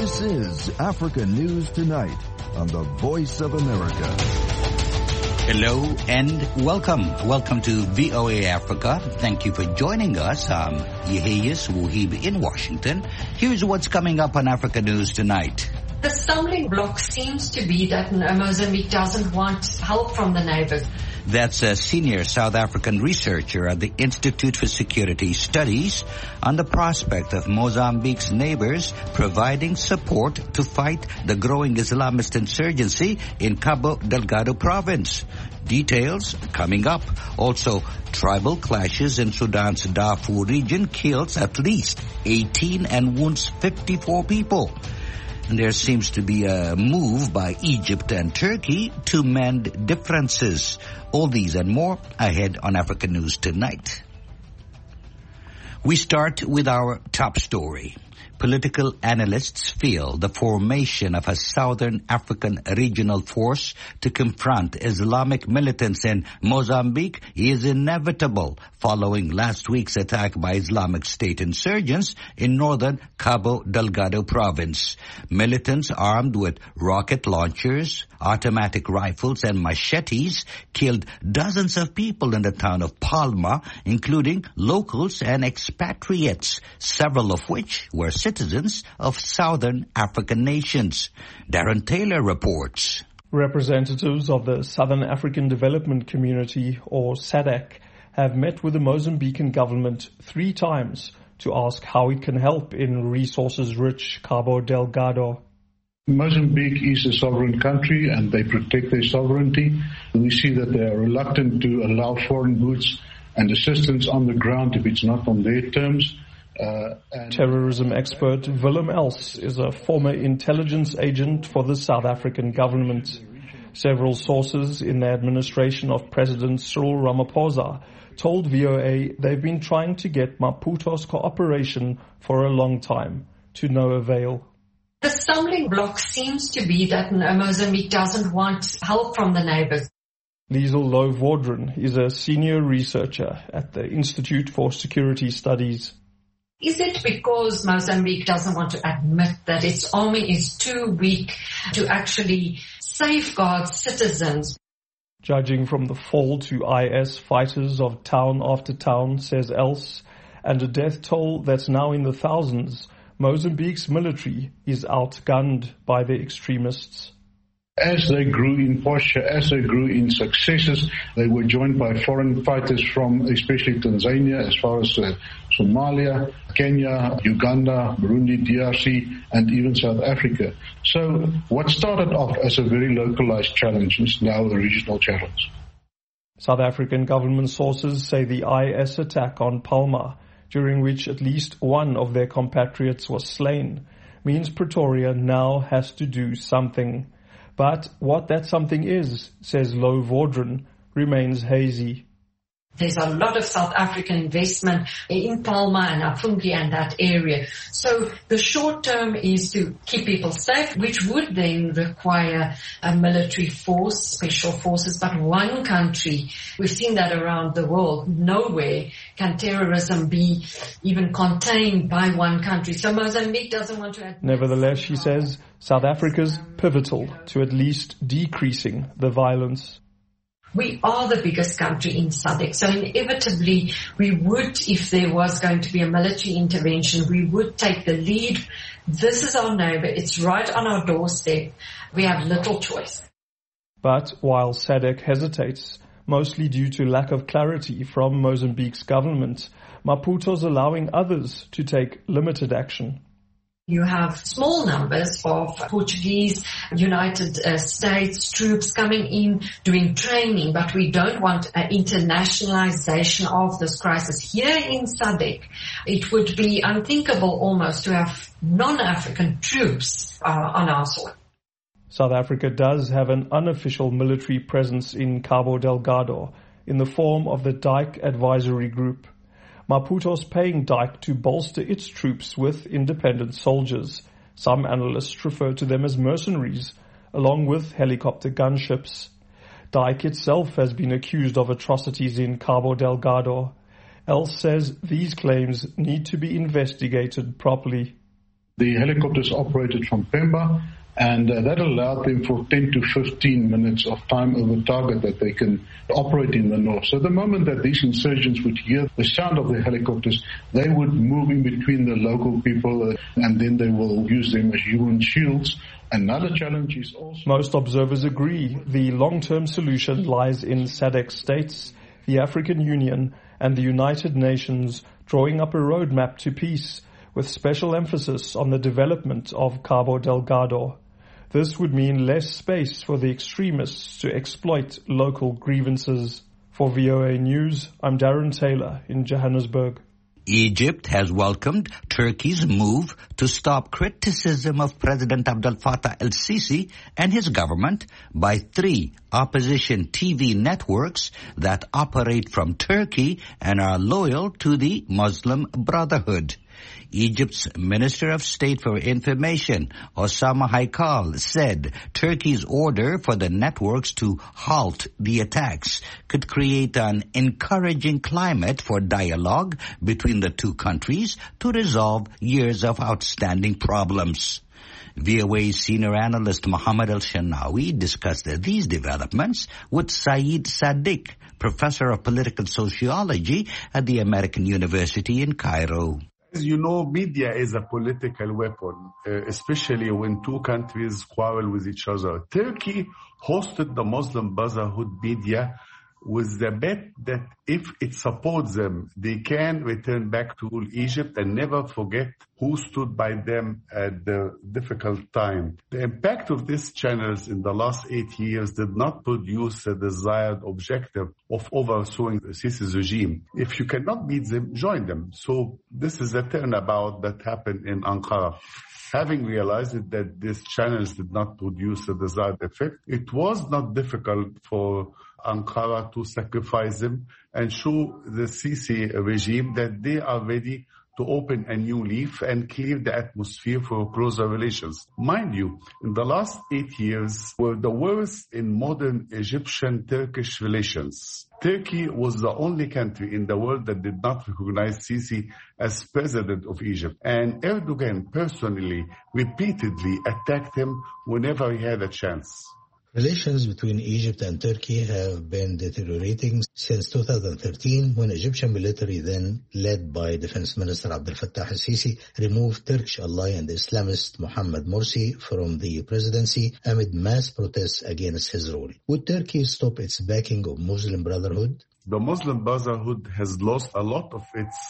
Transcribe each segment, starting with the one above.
This is Africa News Tonight on the Voice of America. Hello and welcome. Welcome to VOA Africa. Thank you for joining us. I'm Yehias Wuhib in Washington. Here's what's coming up on Africa News Tonight. The stumbling block seems to be that Mozambique doesn't want help from the neighbors. That's a senior South African researcher at the Institute for Security Studies on the prospect of Mozambique's neighbors providing support to fight the growing Islamist insurgency in Cabo Delgado province. Details coming up. Also, tribal clashes in Sudan's Darfur region kills at least 18 and wounds 54 people. There seems to be a move by Egypt and Turkey to mend differences. All these and more ahead on Africa News Tonight. We start with our top story. Political analysts feel the formation of a Southern African regional force to confront Islamic militants in Mozambique is inevitable following last week's attack by Islamic State insurgents in northern Cabo Delgado province. Militants armed with rocket launchers, automatic rifles and machetes killed dozens of people in the town of Palma, including locals and expatriates, several of which were citizens of Southern African nations. Darren Taylor reports. Representatives of the Southern African Development Community, or SADC, have met with the Mozambican government 3 times to ask how it can help in resources-rich Cabo Delgado. Mozambique is a sovereign country and they protect their sovereignty. We see that they are reluctant to allow foreign boots and assistance on the ground if it's not on their terms. Terrorism expert Willem Els is a former intelligence agent for the South African government. Several sources in the administration of President Cyril Ramaphosa told VOA they've been trying to get Maputo's cooperation for a long time, to no avail. The stumbling block seems to be that Mozambique doesn't want help from the neighbors. Liesl Low-Vordren is a senior researcher at the Institute for Security Studies. Is it because Mozambique doesn't want to admit that its army is too weak to actually safeguard citizens? Judging from the fall to IS fighters of town after town, says Els, and a death toll that's now in the thousands, Mozambique's military is outgunned by the extremists. As they grew in posture, as they grew in successes, they were joined by foreign fighters from especially Tanzania, as far as Somalia, Kenya, Uganda, Burundi, DRC, and even South Africa. So what started off as a very localized challenge is now a regional challenge. South African government sources say the IS attack on Palma, during which at least one of their compatriots was slain, means Pretoria now has to do something. But what that something is, says Low-Vordren, remains hazy. There's a lot of South African investment in Palma and Afungi and that area. So the short term is to keep people safe, which would then require a military force, special forces. But one country, we've seen that around the world, nowhere can terrorism be even contained by one country. So Mozambique doesn't want to... Nevertheless, she says, South Africa's pivotal to at least decreasing the violence. We are the biggest country in SADC, so inevitably we would, if there was going to be a military intervention, we would take the lead. This is our neighbor. It's right on our doorstep. We have little choice. But while SADC hesitates, mostly due to lack of clarity from Mozambique's government, Maputo's allowing others to take limited action. You have small numbers of Portuguese, United States troops coming in doing training, but we don't want an internationalization of this crisis. Here in SADC, it would be unthinkable almost to have non-African troops on our soil. South Africa does have an unofficial military presence in Cabo Delgado in the form of the Dyke Advisory Group. Maputo's paying Dyke to bolster its troops with independent soldiers. Some analysts refer to them as mercenaries, along with helicopter gunships. Dyke itself has been accused of atrocities in Cabo Delgado. Els says these claims need to be investigated properly. The helicopters operated from Pemba, and that allowed them for 10 to 15 minutes of time over target that they can operate in the north. So the moment that these insurgents would hear the sound of the helicopters, they would move in between the local people, and then they will use them as human shields. Another challenge is also... Most observers agree the long-term solution lies in SADC states, the African Union, and the United Nations drawing up a roadmap to peace, with special emphasis on the development of Cabo Delgado. This would mean less space for the extremists to exploit local grievances. For VOA News, I'm Darren Taylor in Johannesburg. Egypt has welcomed Turkey's move to stop criticism of President Abdel Fattah el-Sisi and his government by 3 opposition TV networks that operate from Turkey and are loyal to the Muslim Brotherhood. Egypt's Minister of State for Information, Osama Haikal, said Turkey's order for the networks to halt the attacks could create an encouraging climate for dialogue between the two countries to resolve years of outstanding problems. VOA's senior analyst Mohammed El-Shanawi discussed these developments with Saeed Sadiq, professor of political sociology at the American University in Cairo. As you know, media is a political weapon, especially when two countries quarrel with each other. Turkey hosted the Muslim Brotherhood media with the bet that if it supports them, they can return back to Egypt and never forget who stood by them at the difficult time. The impact of these channels in the last 8 years did not produce the desired objective of overthrowing the Sisi's regime. If you cannot beat them, join them. So this is a turnabout that happened in Ankara. Having realized that these channels did not produce the desired effect, it was not difficult for Ankara to sacrifice them and show the Sisi regime that they are ready to open a new leaf and clear the atmosphere for closer relations. Mind you, in the last 8 years were the worst in modern Egyptian-Turkish relations. Turkey was the only country in the world that did not recognize Sisi as president of Egypt. And Erdogan personally, repeatedly attacked him whenever he had a chance. Relations between Egypt and Turkey have been deteriorating since 2013 when Egyptian military, then led by Defense Minister Abdel Fattah el-Sisi, removed Turkish ally and Islamist Mohammed Morsi from the presidency amid mass protests against his rule. Would Turkey stop its backing of Muslim Brotherhood? The Muslim Brotherhood has lost a lot of its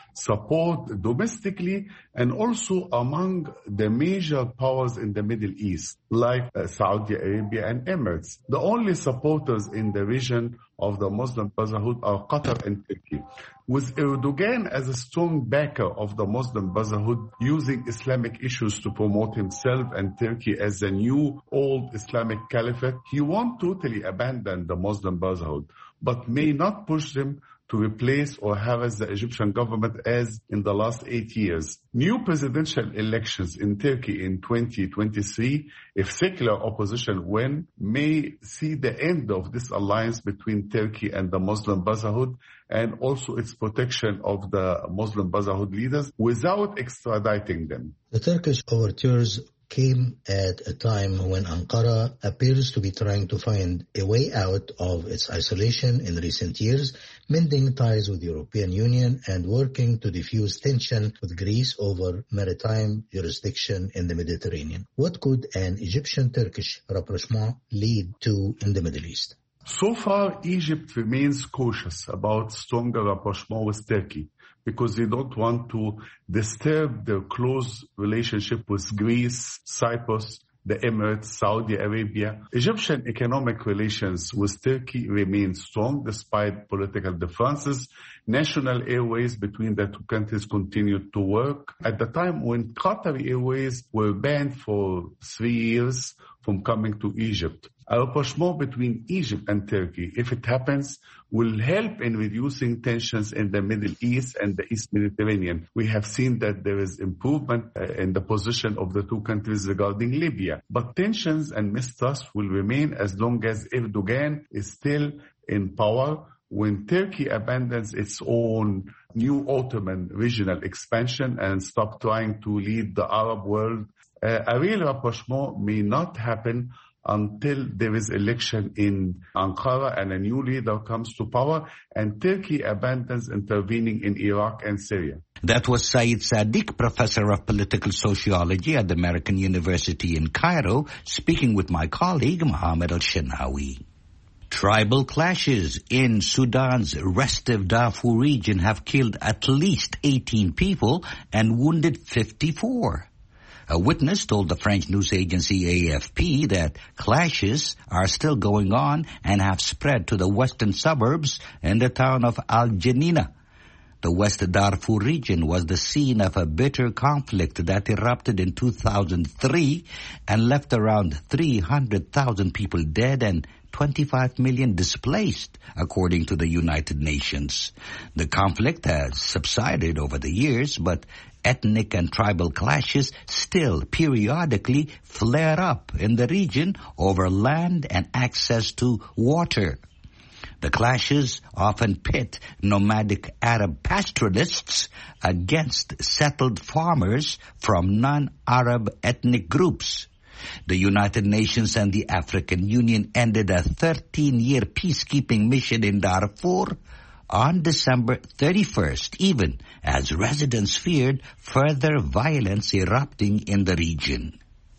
support domestically and also among the major powers in the Middle East, like Saudi Arabia and Emirates. The only supporters in the region of the Muslim Brotherhood are Qatar and Turkey. With Erdogan as a strong backer of the Muslim Brotherhood, using Islamic issues to promote himself and Turkey as a new old Islamic caliphate, he won't totally abandon the Muslim Brotherhood, but may not push them to replace or harass the Egyptian government as in the last 8 years. New presidential elections in Turkey in 2023, if secular opposition win, may see the end of this alliance between Turkey and the Muslim Brotherhood and also its protection of the Muslim Brotherhood leaders without extraditing them. The Turkish overtures came at a time when Ankara appears to be trying to find a way out of its isolation in recent years, mending ties with the European Union and working to diffuse tension with Greece over maritime jurisdiction in the Mediterranean. What could an Egyptian-Turkish rapprochement lead to in the Middle East? So far, Egypt remains cautious about stronger rapprochement with Turkey, because they don't want to disturb their close relationship with Greece, Cyprus, the Emirates, Saudi Arabia. Egyptian economic relations with Turkey remain strong despite political differences. National airways between the two countries continued to work. At the time when Qatari Airways were banned for 3 years from coming to Egypt. A rapprochement between Egypt and Turkey, if it happens, will help in reducing tensions in the Middle East and the East Mediterranean. We have seen that there is improvement in the position of the two countries regarding Libya. But tensions and mistrust will remain as long as Erdogan is still in power, when Turkey abandons its own new Ottoman regional expansion and stops trying to lead the Arab world, a real rapprochement may not happen until there is election in Ankara and a new leader comes to power and Turkey abandons intervening in Iraq and Syria. That was Saeed Sadiq, professor of political sociology at the American University in Cairo, speaking with my colleague Mohammed Al-Shanawi. Tribal clashes in Sudan's restive Darfur region have killed at least 18 people and wounded 54. A witness told the French news agency AFP that clashes are still going on and have spread to the western suburbs and the town of Al Janina. The West Darfur region was the scene of a bitter conflict that erupted in 2003 and left around 300,000 people dead and 25 million displaced, according to the United Nations. The conflict has subsided over the years, but ethnic and tribal clashes still periodically flare up in the region over land and access to water. The clashes often pit nomadic Arab pastoralists against settled farmers from non-Arab ethnic groups. The United Nations and the African Union ended a 13-year peacekeeping mission in Darfur on December 31st, even as residents feared further violence erupting in the region.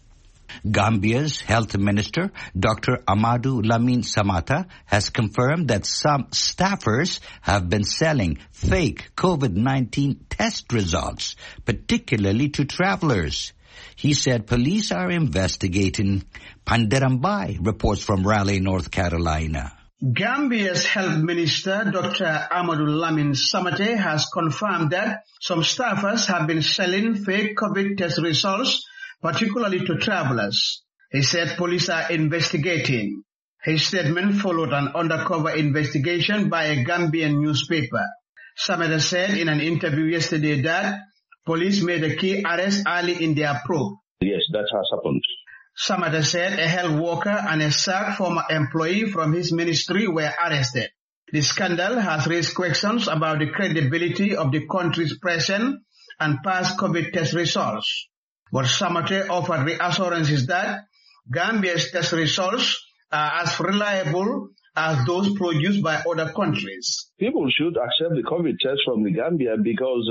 Gambia's health minister, Dr. Amadou Lamine Samata, has confirmed that some staffers have been selling fake COVID-19 test results, particularly to travelers. He said police are investigating. Panderambai reports from Raleigh, North Carolina. Gambia's health minister, Dr. Amadou Lamine Samate, has confirmed that some staffers have been selling fake COVID test results, particularly to travelers. He said police are investigating. His statement followed an undercover investigation by a Gambian newspaper. Samate said in an interview yesterday that police made a key arrest early in their probe. Yes, that has happened. Samata said a health worker and a SAC former employee from his ministry were arrested. The scandal has raised questions about the credibility of the country's present and past COVID test results. But Samate offered reassurances that Gambia's test results are as reliable as those produced by other countries. People should accept the COVID test from the Gambia because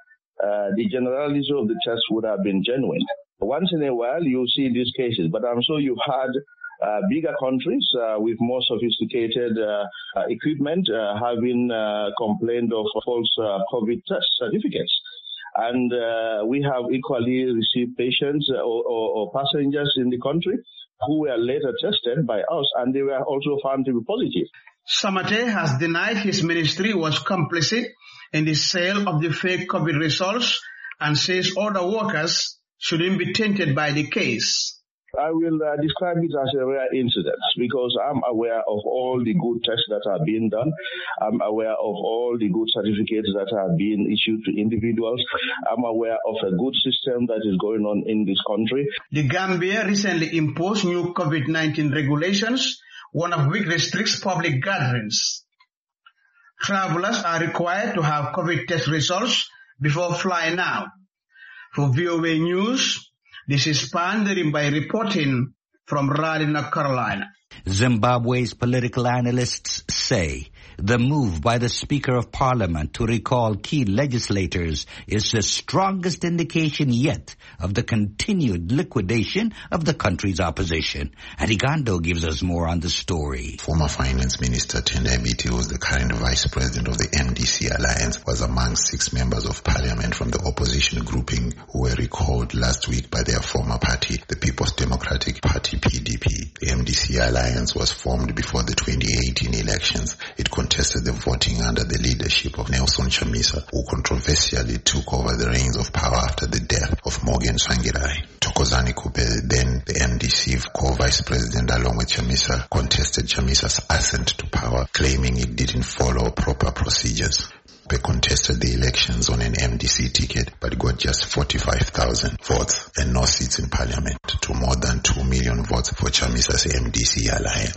the generality of the test would have been genuine. Once in a while, you see these cases, but I'm sure you've had bigger countries with more sophisticated equipment having complained of false COVID test certificates. And we have equally received patients or passengers in the country who were later tested by us, and they were also found to be positive. Samate has denied his ministry was complicit in the sale of the fake COVID results and says other workers shouldn't be tainted by the case. I will describe it as a rare incident because I'm aware of all the good tests that are being done. I'm aware of all the good certificates that are being issued to individuals. I'm aware of a good system that is going on in this country. The Gambia recently imposed new COVID-19 regulations, one of which restricts public gatherings. Travelers are required to have COVID test results before flying out. For VOA News, this is Panderimbai reporting from Raleigh, North Carolina. Zimbabwe's political analysts say the move by the Speaker of Parliament to recall key legislators is the strongest indication yet of the continued liquidation of the country's opposition. Arigando gives us more on the story. Former Finance Minister Tendai Biti, who was the current Vice President of the MDC Alliance, was among 6 members of Parliament from the opposition grouping who were recalled last week by their former party, the People's Democratic Party, PDP. The MDC Alliance was formed before the 2018 elections. It contested the voting under the leadership of Nelson Chamisa, who controversially took over the reins of power after the death of Morgan Tsvangirai. Thokozani Kupe, then the MDC co-vice president along with Chamisa, contested Chamisa's ascent to power, claiming it didn't follow proper procedures. They contested the elections on an MDC ticket but got just 45,000 votes and no seats in parliament to more than 2 million votes for Chamisa's MDC alliance.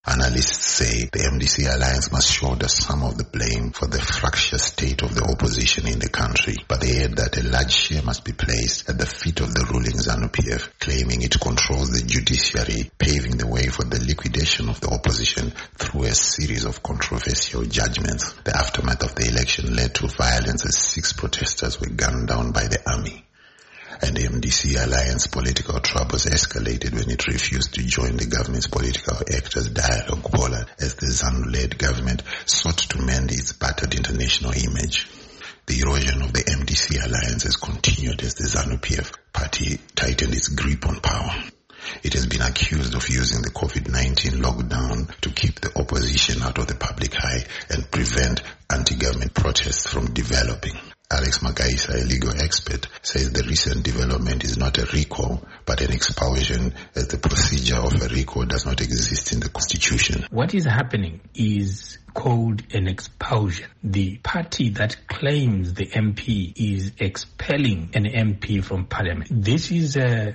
Analysts say the MDC alliance must shoulder some of the blame for the fractious state of the opposition in the country, but they add that a large share must be placed at the feet of the ruling ZANU-PF, claiming it controls the judiciary, paving the way for the liquidation of the opposition through a series of controversial judgments. The aftermath of the election led to violence as 6 protesters were gunned down by the army. And the MDC alliance political troubles escalated when it refused to join the government's political actors dialogue bola as the ZANU-led government sought to mend its battered international image. The erosion of the MDC alliance has continued as the ZANU-PF party tightened its grip on power. It has been accused of using the COVID-19 lockdown to keep the opposition out of the public eye and prevent anti-government protests from developing. Alex Magaisa, a legal expert, says the recent development is not a recall, but an expulsion, as the procedure of a recall does not exist in the Constitution. What is happening is called an expulsion. The party that claims the MP is expelling an MP from Parliament. This is an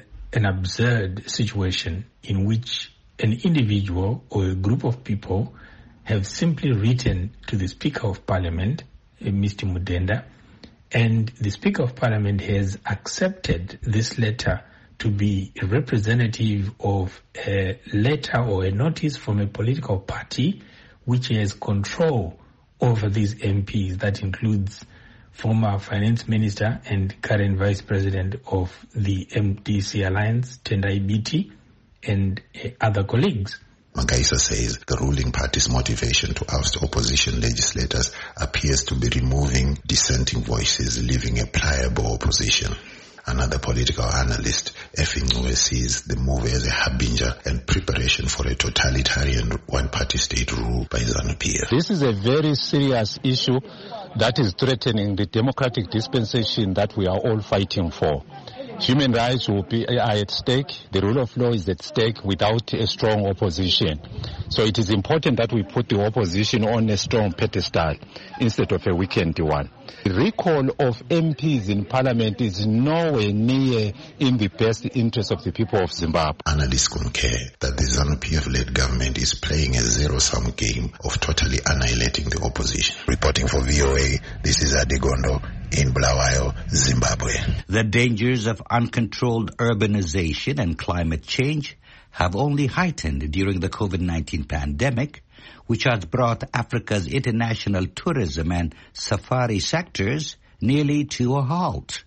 absurd situation in which an individual or a group of people have simply written to the Speaker of Parliament, Mr. Mudenda, and the Speaker of Parliament has accepted this letter to be a representative of a letter or a notice from a political party which has control over these MPs. That includes former Finance Minister and current Vice President of the MDC Alliance, Tendai Biti, and other colleagues. Magaisa says the ruling party's motivation to oust opposition legislators appears to be removing dissenting voices, leaving a pliable opposition. Another political analyst, Effing sees the move as a harbinger and preparation for a totalitarian one-party state rule by ZANU-PF. This is a very serious issue that is threatening the democratic dispensation that we are all fighting for. Human rights will be at stake. The rule of law is at stake without a strong opposition. So it is important that we put the opposition on a strong pedestal instead of a weakened one. The recall of MPs in Parliament is nowhere near in the best interest of the people of Zimbabwe. Analysts concur that the ZANU-PF-led government is playing a zero-sum game of totally annihilating the opposition. Reporting for VOA, this is Adegondo in Bulawayo, Zimbabwe. The dangers of uncontrolled urbanization and climate change have only heightened during the COVID-19 pandemic, which has brought Africa's international tourism and safari sectors nearly to a halt.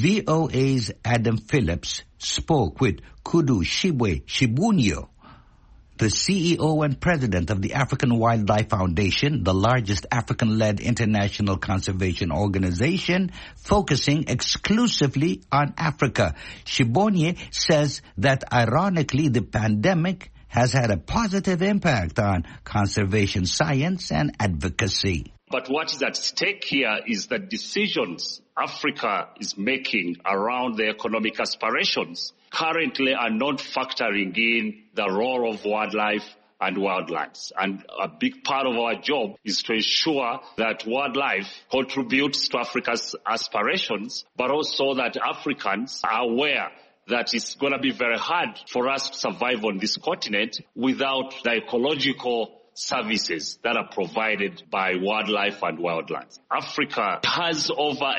VOA's Adam Phillips spoke with Kudu Shibwe Shibunyo, the CEO and president of the African Wildlife Foundation, the largest African-led international conservation organization focusing exclusively on Africa. Shibonye says that ironically the pandemic has had a positive impact on conservation science and advocacy. But what is at stake here is the decisions Africa is making around their economic aspirations currently are not factoring in the role of wildlife and wildlands. And a big part of our job is to ensure that wildlife contributes to Africa's aspirations, but also that Africans are aware that it's going to be very hard for us to survive on this continent without the ecological services that are provided by wildlife and wildlands. Africa has over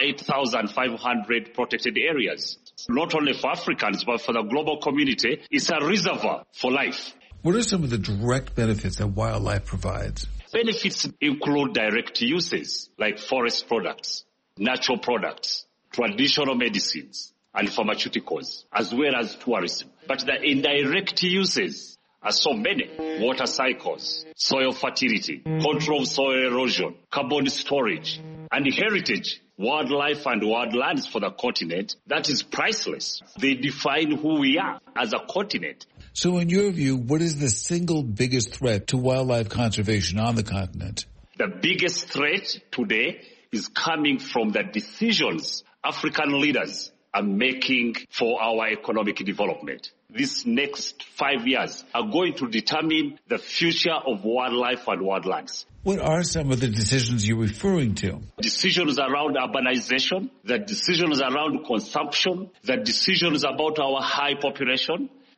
8,500 protected areas. Not only for Africans, but for the global community, it's a reservoir for life. What are some of the direct benefits that wildlife provides? Benefits include direct uses like forest products, natural products, traditional medicines, and pharmaceuticals, as well as tourism. But the indirect uses are so many: water cycles, soil fertility, control of soil erosion, carbon storage, and heritage, wildlife and wildlands for the continent. That is priceless. They define who we are as a continent. So in your view, what is the single biggest threat to wildlife conservation on the continent? The biggest threat today is coming from the decisions African leaders are making for our economic development. These next 5 years are going to determine the future of wildlife and wildlands. What are some of the decisions you're referring to? Decisions around urbanization, the decisions around consumption, the decisions about our high population,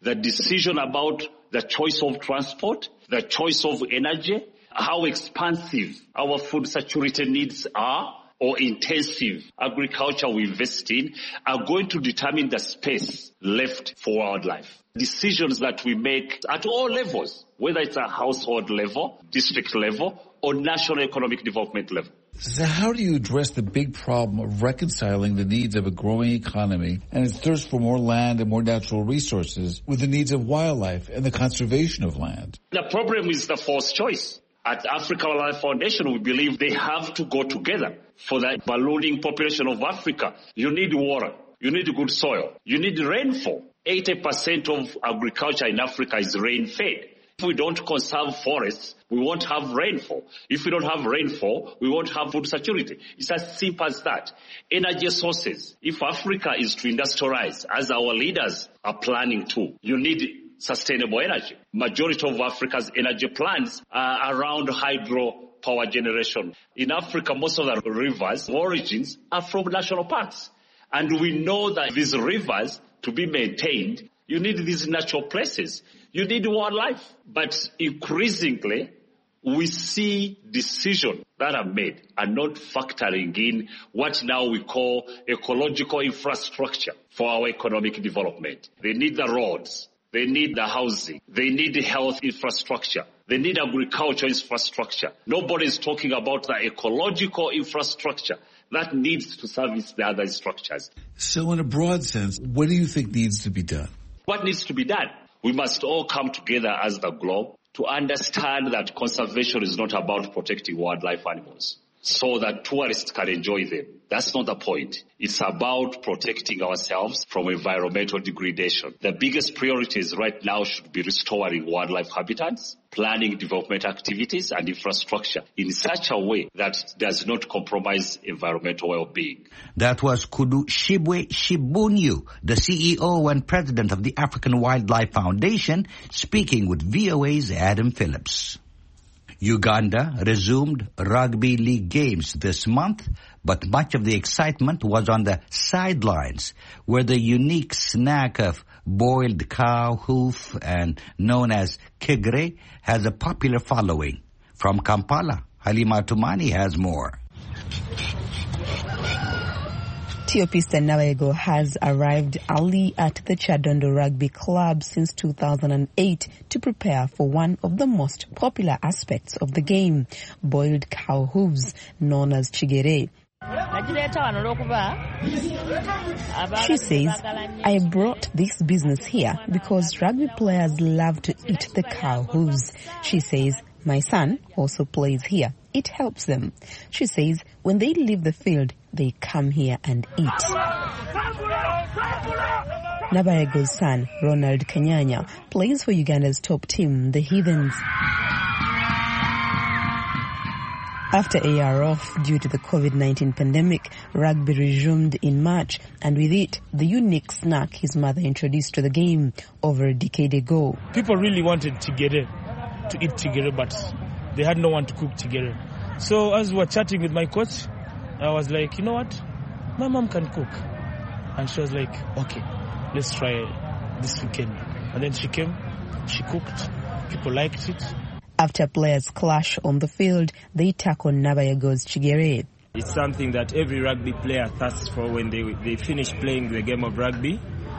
the decision about the choice of transport, the choice of energy, how expansive our food security needs are, or intensive agriculture we invest in, are going to determine the space left for wildlife. Decisions that we make at all levels, whether it's a household level, district level, or national economic development level. So how do you address the big problem of reconciling the needs of a growing economy and its thirst for more land and more natural resources with the needs of wildlife and the conservation of land? The problem is the false choice. At Africa Wildlife Foundation, we believe they have to go together. For the ballooning population of Africa, you need water, you need good soil, you need rainfall. 80% of agriculture in Africa is rain-fed. If we don't conserve forests, we won't have rainfall. If we don't have rainfall, we won't have food security. It's as simple as that. Energy sources. If Africa is to industrialize, as our leaders are planning to, you need sustainable energy. Majority of Africa's energy plants are around hydro power generation. In Africa, most of the rivers' origins are from national parks. And we know that these rivers, to be maintained, you need these natural places. You need wildlife. But increasingly, we see decisions that are made and not factoring in what now we call ecological infrastructure for our economic development. They need the roads. They need the housing. They need the health infrastructure. They need agriculture infrastructure. Nobody is talking about the ecological infrastructure that needs to service the other structures. So in a broad sense, what do you think needs to be done? What needs to be done? We must all come together as the globe to understand that conservation is not about protecting wildlife animals so that tourists can enjoy them. That's not the point. It's about protecting ourselves from environmental degradation. The biggest priorities right now should be restoring wildlife habitats, planning development activities and infrastructure in such a way that does not compromise environmental well-being. That was Kudu Shibwe Shibunyu, the CEO and president of the African Wildlife Foundation, speaking with VOA's Adam Phillips. Uganda resumed rugby league games this month, but much of the excitement was on the sidelines, where the unique snack of boiled cow hoof and known as kigre has a popular following. From Kampala, Halima Tumani has more. Theopista Nawego has arrived early at the Kyadondo Rugby Club since 2008 to prepare for one of the most popular aspects of the game, boiled cow hooves, known as kigere. She says, I brought this business here because rugby players love to eat the cow hooves. She says, my son also plays here. It helps them. She says, when they leave the field, they come here and eat. Nabayego's son, Ronald Kanyanya, plays for Uganda's top team, the Heathens. After a year off due to the COVID-19 pandemic, rugby resumed in March, and with it, the unique snack his mother introduced to the game over a decade ago. People really wanted tigere, to eat tigere, but they had no one to cook tigere. So as we were chatting with my coach, I was like, you know what? My mom can cook. And she was like, okay, let's try this weekend. And then she came, she cooked, people liked it. After players clash on the field, they tackle Nabayego's kigere. It's something that every rugby player thirsts for when they finish playing the game of rugby.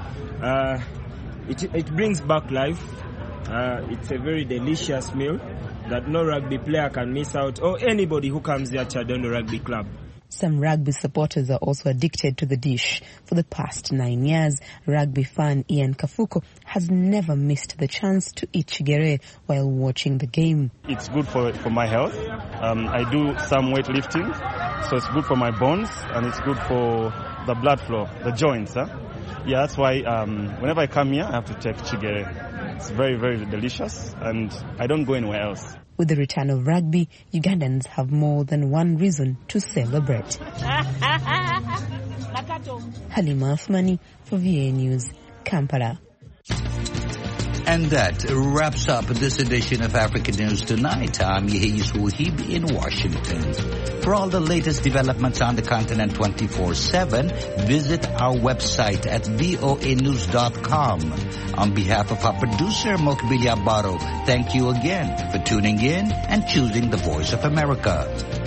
It brings back life. It's a very delicious meal that no rugby player can miss out, or anybody who comes here to Kyadondo Rugby Club. Some rugby supporters are also addicted to the dish. For the past 9 years, rugby fan Ian Kafuko has never missed the chance to eat kigere while watching the game. It's good for my health. I do some weightlifting, so it's good for my bones and it's good for the blood flow, the joints. Yeah, that's why whenever I come here, I have to take kigere. It's very, very delicious, and I don't go anywhere else. With the return of rugby, Ugandans have more than one reason to celebrate. Halima Athmani for VA News, Kampala. And that wraps up this edition of African News Tonight. I'm Yehis Wahib in Washington. For all the latest developments on the continent 24/7, visit our website at voanews.com. On behalf of our producer, Mokbilia Baro, thank you again for tuning in and choosing the Voice of America.